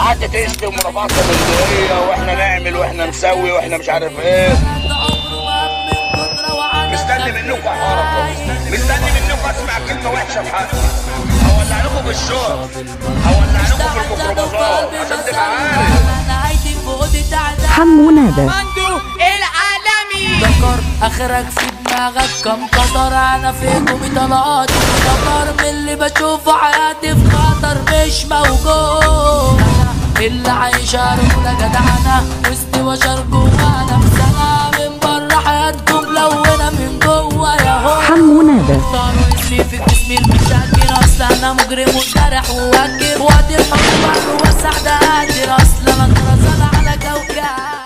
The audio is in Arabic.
قعدت تشتم ورفعت بندقية واحنا نعمل واحنا نسوي واحنا مش عارف ايه. مستني منكم حركة، مستني منكم اسمع كلمة وحشة في حقي. هولع لكم بالشوق، هولع لكم بالميكروباصات عشان تبقى عارف. حمو نادى العالمي ذكر اخرك في دماغك كم قدر. انا فيكم طلعت ذكر من اللي بشوفه حياتي في خطر مش موجود. اللي عايشة رجولة جدعانة وسط بشر جوانا بسنة من بره حياتكم ملونة من جوا يا هو. حمو نادى طاروا اسمي في جسمي المشاكل اصل انا مجرم وجارح وواكب وادي الحب وسع ده قادر اصل انا طرزانة على كوكب.